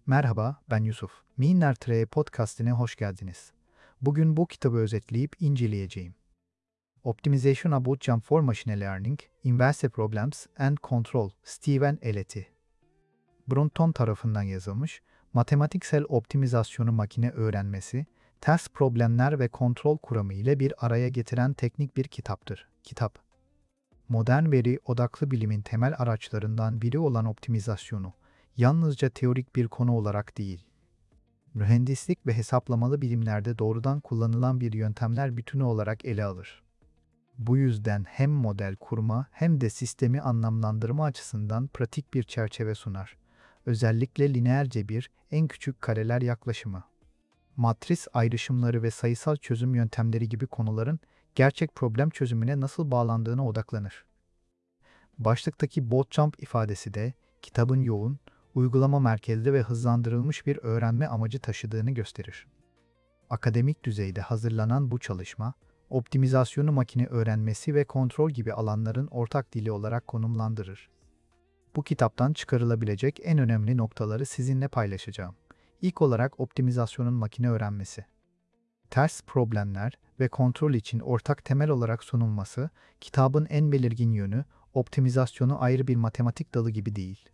Merhaba, ben Yusuf. Minler Podcast'ine hoş geldiniz. Bugün bu kitabı özetleyip inceleyeceğim. Optimization a Bootcamp for Machine Learning, Investor Problems and Control, Steven Eleti. Brunton tarafından yazılmış, matematiksel optimizasyonu makine öğrenmesi, ters problemler ve kontrol kuramı ile bir araya getiren teknik bir kitaptır. Modern veri odaklı bilimin temel araçlarından biri olan optimizasyonu, yalnızca teorik bir konu olarak değil, mühendislik ve hesaplamalı bilimlerde doğrudan kullanılan bir yöntemler bütünü olarak ele alır. Bu yüzden hem model kurma hem de sistemi anlamlandırma açısından pratik bir çerçeve sunar. Özellikle lineer cebir, en küçük kareler yaklaşımı, matris ayrışımları ve sayısal çözüm yöntemleri gibi konuların gerçek problem çözümüne nasıl bağlandığına odaklanır. Başlıktaki bootcamp ifadesi de kitabın yoğun, uygulama merkezli ve hızlandırılmış bir öğrenme amacı taşıdığını gösterir. Akademik düzeyde hazırlanan bu çalışma, optimizasyonu makine öğrenmesi ve kontrol gibi alanların ortak dili olarak konumlandırır. Bu kitaptan çıkarılabilecek en önemli noktaları sizinle paylaşacağım. İlk olarak optimizasyonun makine öğrenmesi. Ters problemler ve kontrol için ortak temel olarak sunulması, kitabın en belirgin yönü, optimizasyonu ayrı bir matematik dalı gibi değil.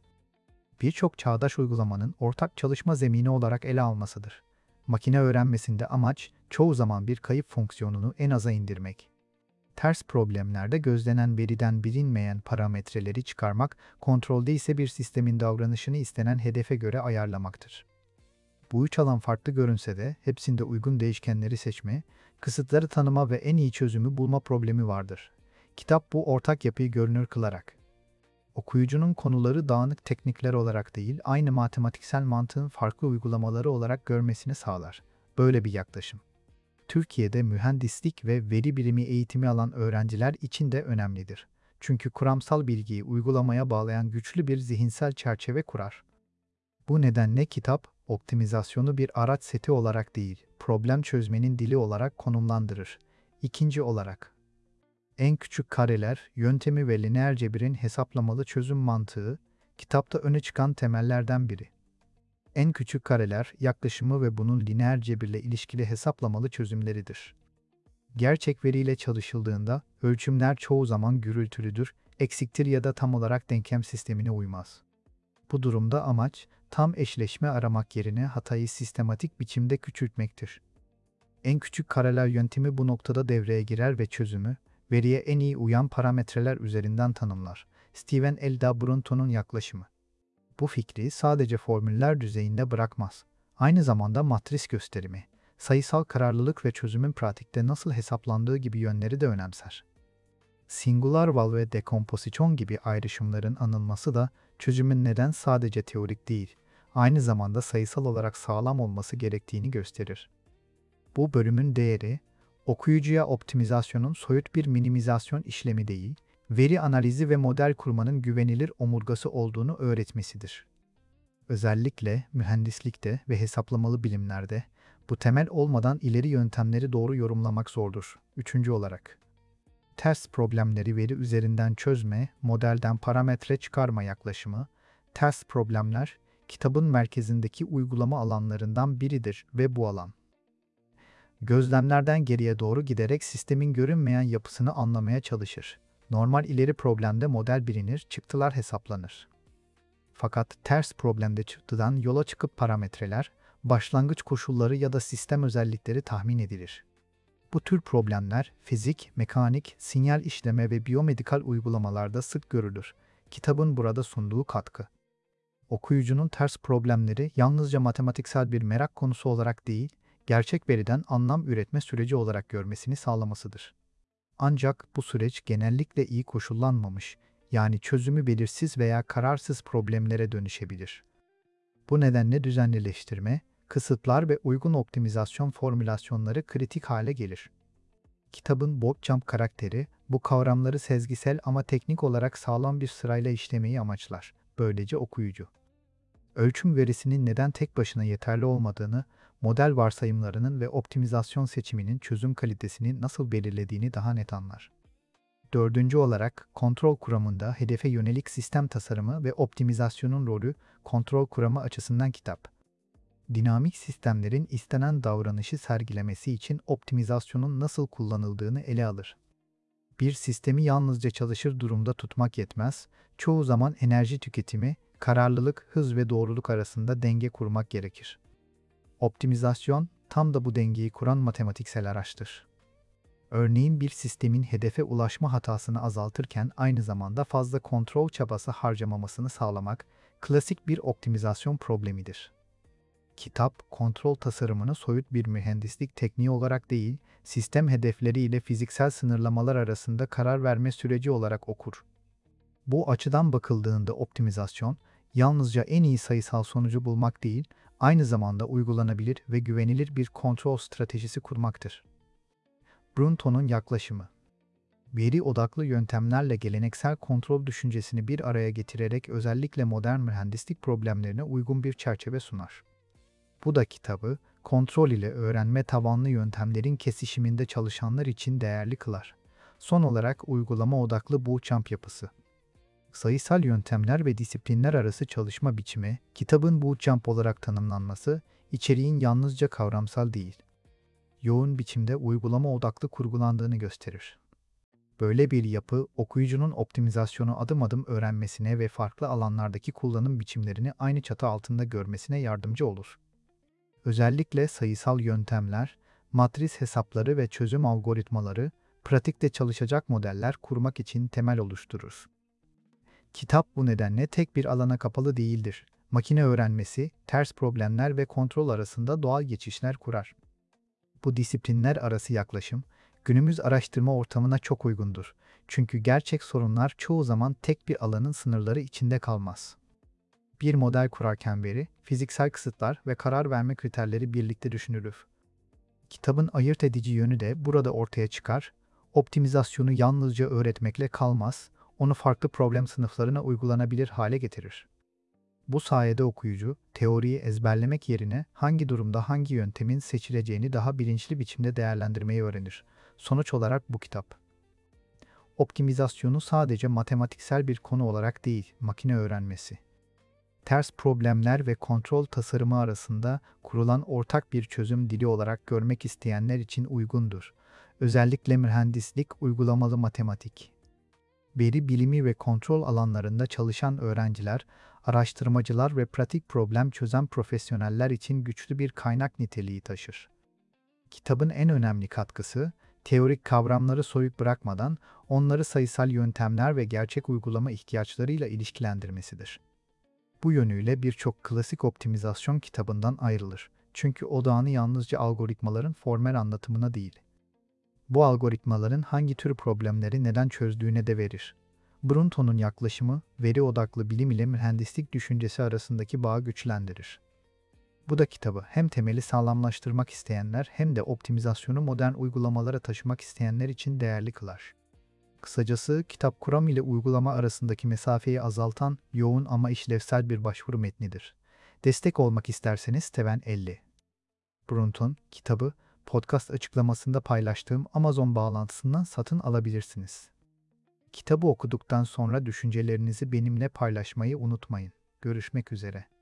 Birçok çağdaş uygulamanın ortak çalışma zemini olarak ele almasıdır. Makine öğrenmesinde amaç, çoğu zaman bir kayıp fonksiyonunu en aza indirmek. Ters problemlerde gözlenen veriden bilinmeyen parametreleri çıkarmak, kontrolde ise bir sistemin davranışını istenen hedefe göre ayarlamaktır. Bu üç alan farklı görünse de hepsinde uygun değişkenleri seçme, kısıtları tanıma ve en iyi çözümü bulma problemi vardır. Kitap bu ortak yapıyı görünür kılarak, okuyucunun konuları dağınık teknikler olarak değil, aynı matematiksel mantığın farklı uygulamaları olarak görmesini sağlar. Böyle bir yaklaşım, Türkiye'de mühendislik ve veri bilimi eğitimi alan öğrenciler için de önemlidir. Çünkü kuramsal bilgiyi uygulamaya bağlayan güçlü bir zihinsel çerçeve kurar. Bu nedenle kitap, optimizasyonu bir araç seti olarak değil, problem çözmenin dili olarak konumlandırır. İkinci olarak, en küçük kareler, yöntemi ve lineer cebirin hesaplamalı çözüm mantığı, kitapta öne çıkan temellerden biri. En küçük kareler, yaklaşımı ve bunun lineer cebirle ilişkili hesaplamalı çözümleridir. Gerçek veriyle çalışıldığında, ölçümler çoğu zaman gürültülüdür, eksiktir ya da tam olarak denklem sistemine uymaz. Bu durumda amaç, tam eşleşme aramak yerine hatayı sistematik biçimde küçültmektir. En küçük kareler yöntemi bu noktada devreye girer ve çözümü, veriye en iyi uyan parametreler üzerinden tanımlar. Steven L. Brunton'un yaklaşımı. Bu fikri sadece formüller düzeyinde bırakmaz. Aynı zamanda matris gösterimi, sayısal kararlılık ve çözümün pratikte nasıl hesaplandığı gibi yönleri de önemser. Singular val ve dekompozisyon gibi ayrışımların anılması da çözümün neden sadece teorik değil, aynı zamanda sayısal olarak sağlam olması gerektiğini gösterir. Bu bölümün değeri, okuyucuya optimizasyonun soyut bir minimizasyon işlemi değil, veri analizi ve model kurmanın güvenilir omurgası olduğunu öğretmesidir. Özellikle mühendislikte ve hesaplamalı bilimlerde bu temel olmadan ileri yöntemleri doğru yorumlamak zordur. Üçüncü olarak, ters problemleri veri üzerinden çözme, modelden parametre çıkarma yaklaşımı, ters problemler, kitabın merkezindeki uygulama alanlarından biridir ve bu alan, gözlemlerden geriye doğru giderek sistemin görünmeyen yapısını anlamaya çalışır. Normal ileri problemde model bilinir, çıktılar hesaplanır. Fakat ters problemde çıktıdan yola çıkıp parametreler, başlangıç koşulları ya da sistem özellikleri tahmin edilir. Bu tür problemler fizik, mekanik, sinyal işleme ve biyomedikal uygulamalarda sık görülür. Kitabın burada sunduğu katkı, okuyucunun ters problemleri yalnızca matematiksel bir merak konusu olarak değil, gerçek veriden anlam üretme süreci olarak görmesini sağlamasıdır. Ancak bu süreç genellikle iyi koşullanmamış, yani çözümü belirsiz veya kararsız problemlere dönüşebilir. Bu nedenle düzenlileştirme, kısıtlar ve uygun optimizasyon formülasyonları kritik hale gelir. Kitabın bootcamp karakteri, bu kavramları sezgisel ama teknik olarak sağlam bir sırayla işlemeyi amaçlar. Böylece okuyucu, ölçüm verisinin neden tek başına yeterli olmadığını, model varsayımlarının ve optimizasyon seçiminin çözüm kalitesini nasıl belirlediğini daha net anlar. Dördüncü olarak, kontrol kuramında hedefe yönelik sistem tasarımı ve optimizasyonun rolü, kontrol kuramı açısından kitap, dinamik sistemlerin istenen davranışı sergilemesi için optimizasyonun nasıl kullanıldığını ele alır. Bir sistemi yalnızca çalışır durumda tutmak yetmez, çoğu zaman enerji tüketimi, kararlılık, hız ve doğruluk arasında denge kurmak gerekir. Optimizasyon, tam da bu dengeyi kuran matematiksel araçtır. Örneğin bir sistemin hedefe ulaşma hatasını azaltırken aynı zamanda fazla kontrol çabası harcamamasını sağlamak, klasik bir optimizasyon problemidir. Kitap, kontrol tasarımını soyut bir mühendislik tekniği olarak değil, sistem hedefleri ile fiziksel sınırlamalar arasında karar verme süreci olarak okur. Bu açıdan bakıldığında optimizasyon, yalnızca en iyi sayısal sonucu bulmak değil, aynı zamanda uygulanabilir ve güvenilir bir kontrol stratejisi kurmaktır. Brunton'un yaklaşımı, veri odaklı yöntemlerle geleneksel kontrol düşüncesini bir araya getirerek özellikle modern mühendislik problemlerine uygun bir çerçeve sunar. Bu da kitabı, kontrol ile öğrenme tabanlı yöntemlerin kesişiminde çalışanlar için değerli kılar. Son olarak uygulama odaklı bootcamp yapısı. Sayısal yöntemler ve disiplinler arası çalışma biçimi, kitabın bootcamp olarak tanımlanması, içeriğin yalnızca kavramsal değil, yoğun biçimde uygulama odaklı kurgulandığını gösterir. Böyle bir yapı, okuyucunun optimizasyonu adım adım öğrenmesine ve farklı alanlardaki kullanım biçimlerini aynı çatı altında görmesine yardımcı olur. Özellikle sayısal yöntemler, matris hesapları ve çözüm algoritmaları, pratikte çalışacak modeller kurmak için temel oluşturur. Kitap bu nedenle tek bir alana kapalı değildir. Makine öğrenmesi, ters problemler ve kontrol arasında doğal geçişler kurar. Bu disiplinler arası yaklaşım, günümüz araştırma ortamına çok uygundur. Çünkü gerçek sorunlar çoğu zaman tek bir alanın sınırları içinde kalmaz. Bir model kurarken veri, fiziksel kısıtlar ve karar verme kriterleri birlikte düşünülür. Kitabın ayırt edici yönü de burada ortaya çıkar. Optimizasyonu yalnızca öğretmekle kalmaz, onu farklı problem sınıflarına uygulanabilir hale getirir. Bu sayede okuyucu, teoriyi ezberlemek yerine hangi durumda hangi yöntemin seçileceğini daha bilinçli biçimde değerlendirmeyi öğrenir. Sonuç olarak bu kitap, optimizasyonu sadece matematiksel bir konu olarak değil, makine öğrenmesi, ters problemler ve kontrol tasarımı arasında kurulan ortak bir çözüm dili olarak görmek isteyenler için uygundur. Özellikle mühendislik, uygulamalı matematik, veri bilimi ve kontrol alanlarında çalışan öğrenciler, araştırmacılar ve pratik problem çözen profesyoneller için güçlü bir kaynak niteliği taşır. Kitabın en önemli katkısı, teorik kavramları soyut bırakmadan onları sayısal yöntemler ve gerçek uygulama ihtiyaçlarıyla ilişkilendirmesidir. Bu yönüyle birçok klasik optimizasyon kitabından ayrılır. Çünkü odağını yalnızca algoritmaların formel anlatımına değil, bu algoritmaların hangi tür problemleri neden çözdüğüne de verir. Brunton'un yaklaşımı, veri odaklı bilim ile mühendislik düşüncesi arasındaki bağı güçlendirir. Bu da kitabı hem temeli sağlamlaştırmak isteyenler hem de optimizasyonu modern uygulamalara taşımak isteyenler için değerli kılar. Kısacası, kitap kuram ile uygulama arasındaki mesafeyi azaltan, yoğun ama işlevsel bir başvuru metnidir. Destek olmak isterseniz Steven 50. Brunton, kitabı, podcast açıklamasında paylaştığım Amazon bağlantısından satın alabilirsiniz. Kitabı okuduktan sonra düşüncelerinizi benimle paylaşmayı unutmayın. Görüşmek üzere.